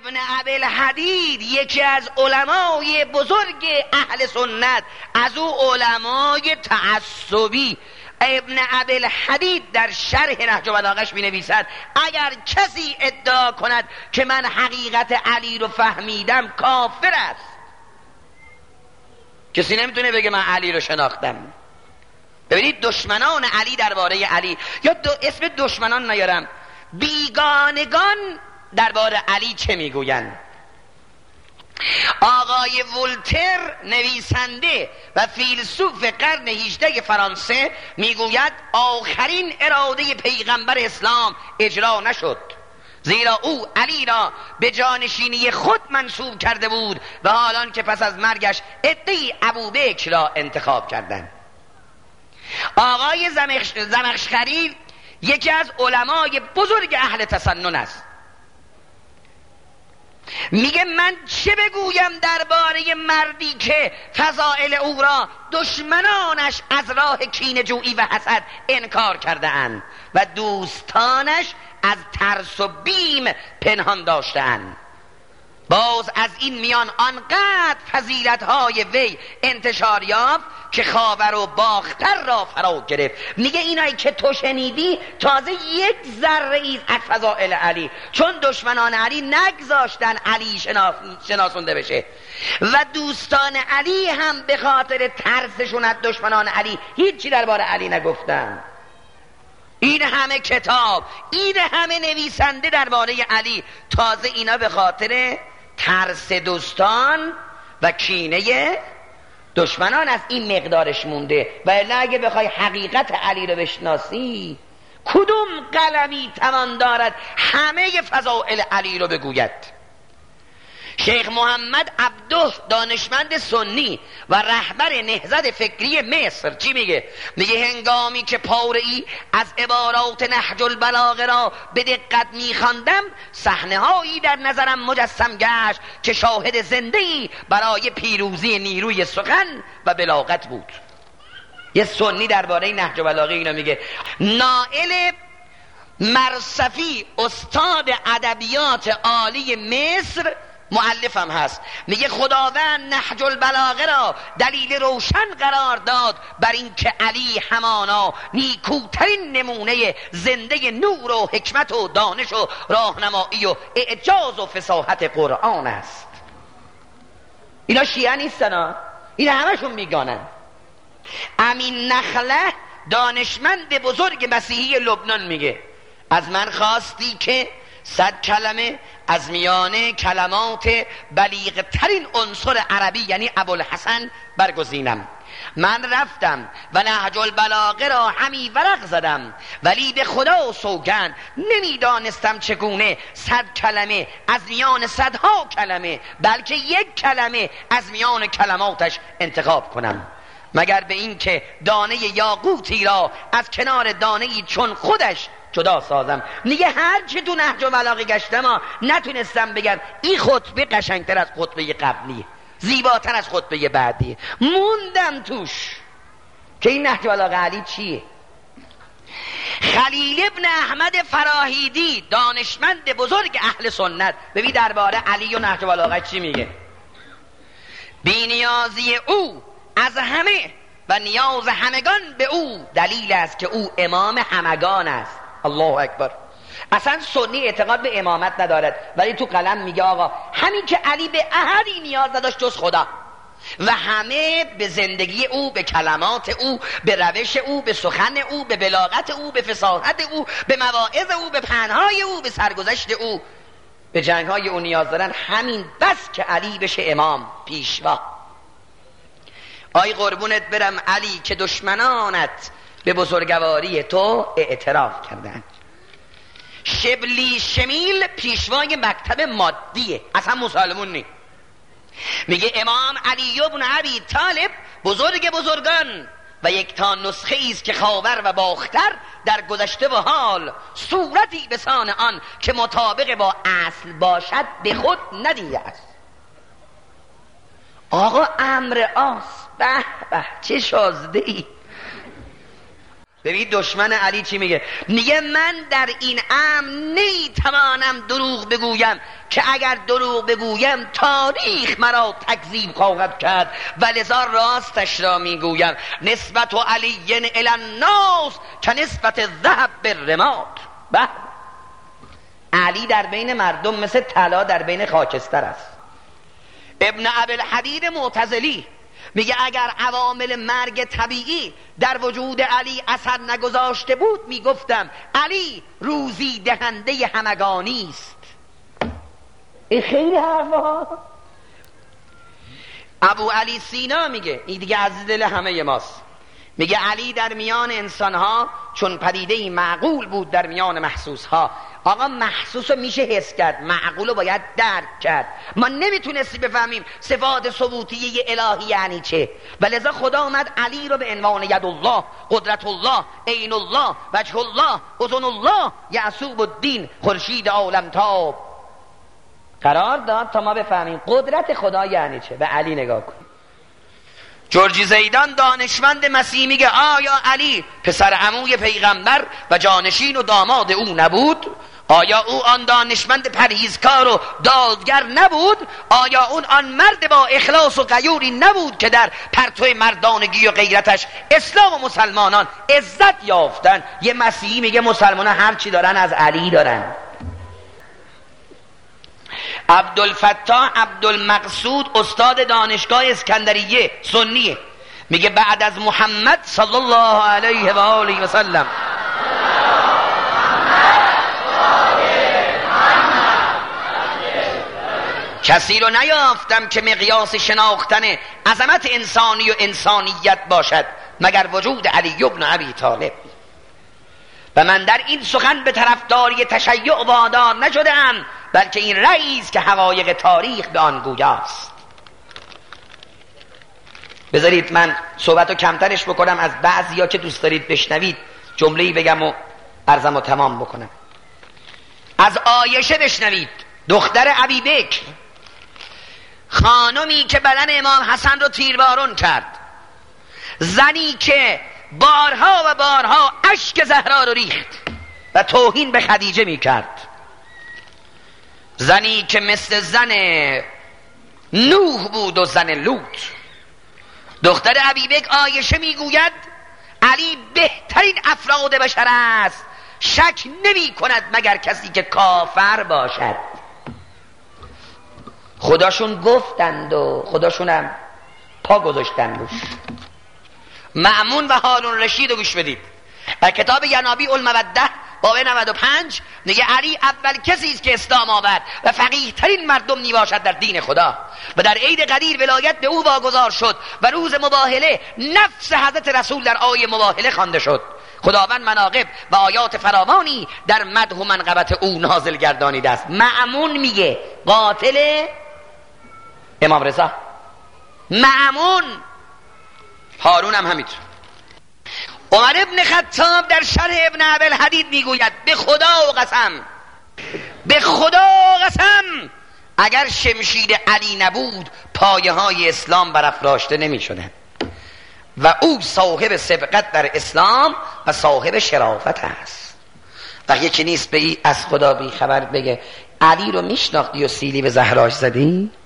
ابن ابی‌الحدید یکی از علمای بزرگ اهل سنت، از او علمای تعصبی، ابن ابی‌الحدید در شرح نهج البلاغه‌اش می‌نویسد اگر کسی ادعا کند که من حقیقت علی رو فهمیدم کافر است. کسی نمیتونه بگه من علی رو شناختم. ببینید دشمنان علی درباره علی، یا اسم دشمنان نیارم، بیگانگان درباره علی چه میگویند؟ آقای ولتر نویسنده و فیلسوف قرن 18 فرانسه میگوید آخرین اراده پیغمبر اسلام اجرا نشد، زیرا او علی را به جانشینی خود منصوب کرده بود و حالان که پس از مرگش عده‌ای ابوبکر را انتخاب کردند. آقای زمخشری یکی از علمای بزرگ اهل تسنن است، میگه من چه بگویم درباره مردی که فضائل او را دشمنانش از راه کینه‌جویی و حسد انکار کرده اند و دوستانش از ترس و بیم پنهان داشته اند. باز از این میان آنقدر فضیلت‌های وی انتشار یافت که خاور و باختر را فرا گرفت. میگه اینایی که تو شنیدی تازه یک ذره ای از فضائل علی، چون دشمنان علی نگذاشتن علی شناسونده بشه و دوستان علی هم به خاطر ترسشون از دشمنان علی هیچی درباره علی نگفتن. این همه کتاب، این همه نویسنده درباره علی، تازه اینا به خاطر ترس دوستان و کینه دشمنان از این مقدارش مونده. و الا اگه بخوای حقیقت علی رو بشناسی، کدوم قلمی توان دارد همه فضائل علی رو بگوید؟ شیخ محمد عبده دانشمند سنی و رهبر نهضت فکری مصر چی میگه؟ میگه هنگامی که پاره‌ای از عبارات نهج البلاغه را به دقت میخواندم، صحنه‌هایی در نظرم مجسم گشت که شاهد زنده‌ای برای پیروزی نیروی سخن و بلاغت بود. یه سنی درباره نهج البلاغه اینا میگه. نائل مرصفی استاد ادبیات عالی مصر مؤلفم هست، میگه خداوند نهج البلاغه را دلیل روشن قرار داد بر این که علی همانا نیکوترین نمونه زنده نور و حکمت و دانش و راهنمایی و اعجاز و فصاحت قرآن است. اینا شیعه نیستن، اینا همشون میگانن. امین نخله دانشمند بزرگ مسیحی لبنان میگه از من خواستی که 100 کلمه از میان کلمات بلیغ ترین عنصر عربی یعنی ابوالحسن برگزینم. من رفتم و نهج البلاغه را همی ورق زدم، ولی به خدا سوگند نمیدانستم چگونه 100 کلمه از میان صدها کلمه، بلکه یک کلمه از میان کلماتش انتخاب کنم، مگر به این که دانه یاقوتی را از کنار دانه‌ای چون خودش جدا سازم. میگه هر چه تو نهج البلاغه گشتم نتونستم بگم این خطبه قشنگتر از خطبه قبلی، زیباتر از خطبه بعدی، موندم توش که این نهج البلاغه علی چیه. خلیل ابن احمد فراهیدی دانشمند بزرگ اهل سنت، ببین درباره علی و نهج البلاغه چی میگه. بی‌نیازی او از همه و نیاز همگان به او دلیل است که او امام همگان است. الله اکبر. اصلا سنی اعتقاد به امامت ندارد، ولی تو قلم میگه آقا همین که علی به احدی نیاز نداشت جز خدا و همه به زندگی او، به کلمات او، به روش او، به سخن او، به بلاغت او، به فصاحت او، به مواعظ او، به پندهای او، به سرگذشت او، به جنگهای او نیاز دارن. همین بس که علی بشه امام پیشوا. آی قربونت برم علی که دشمنانت به بزرگواری تو اعتراف کردن. شبلی شمیل پیشوای مکتب مادیه، اصلا مسلمون نی. میگه امام علی ابن ابی طالب بزرگ بزرگان و یک تا نسخه ایست که خاور و باختر در گذشته و حال صورتی بسان آن که مطابق با اصل باشد به خود ندیده است. آقا امر آس به به چه شازده ای. ببین دشمن علی چی میگه؟ میگه من در این امر نیتوانم دروغ بگویم که اگر دروغ بگویم تاریخ مرا تکذیب خواهد کرد و لذا راستش را میگویم. نسبت علی الی الناس که نسبت ذهب بالرماد. علی در بین مردم مثل طلا در بین خاکستر است. ابن ابوالحدید معتزلی میگه اگر عوامل مرگ طبیعی در وجود علی اثر نگذاشته بود میگفتم علی روزی دهنده همگانی است. این خیلی حرفا. ابو علی سینا میگه، این دیگه از دل همه ماست، میگه علی در میان انسانها چون پدیده معقول بود در میان محسوسها. آقا محسوس رو میشه حس کرد، معقول رو باید درک کرد. ما نمیتونستیم بفهمیم صفات ثبوتیه الهی یعنی چه، ولذا خدا اومد علی رو به عنوان ید الله، قدرت الله، عین الله، وجه الله، اذن الله، یعصوب الدین، خورشید عالمتاب قرار داد تا ما بفهمیم قدرت خدا یعنی چه. به علی نگاه کن. جورجی زیدان دانشمند مسیحی میگه آیا علی پسر عموی پیغمبر و جانشین و داماد او نبود؟ آیا او آن دانشمند پرهیزکار و دادگر نبود؟ آیا اون آن مرد با اخلاص و غیوری نبود که در پرتو مردانگی و غیرتش اسلام و مسلمانان عزت یافتن؟ یه مسیحی میگه مسلمانان هر چی دارن از علی دارن. عبدالفتاح عبدالمقصود استاد دانشگاه اسکندریه سنیه، میگه بعد از محمد صلی الله علیه و آله و سلم کسی رو نیافتم که مقیاس شناختن عظمت انسانی و انسانیت باشد مگر وجود علی بن ابی طالب. و من در این سخن به طرفداری تشیع وادار نشدم، بلکه این رأیی است که حقایق تاریخ به آن گویاست. بذارید من صحبتو کمترش بکنم، از بعضیا که دوست دارید بشنوید جمله‌ای بگم و عرضمو تمام بکنم. از عایشه بشنوید، دختر ابی بکر، خانمی که بدن امام حسن رو تیربارون کرد، زنی که بارها و بارها اشک زهرا رو ریخت و توهین به خدیجه میکرد، زنی که مثل زن نوح بود و زن لوط. دختر ابی بکر عایشه میگوید علی بهترین افراد بشر است، شک نمی کند مگر کسی که کافر باشد. خداشون گفتند و خداشونم پا گذاشتن روش. مأمون و هارون رشید رو گوش بدید. در کتاب ینابیع الموده باب 95 میگه علی اول کسی است که اسلام آورد و فقیه ترین مردم میباشد در دین خدا و در عید قدیر ولایت به او واگذار شد و روز مباهله نفس حضرت رسول در آیه مباهله خوانده شد. خداوند مناقب و آیات فراوانی در مدح و منقبت او نازل گردانیده است. مأمون میگه قاتل امام رضا، مأمون. هارون هم همینطور. عمر ابن خطاب در شرح ابن ابوالحدید میگوید به خدا و قسم، به خدا و قسم اگر شمشیر علی نبود پایه های اسلام برافراشته نمی شدن و او صاحب سبقت در اسلام و صاحب شرافت است. و یکی نیست به از خدا بی خبر بگه علی رو میشناختی و سیلی به زهراش زدی؟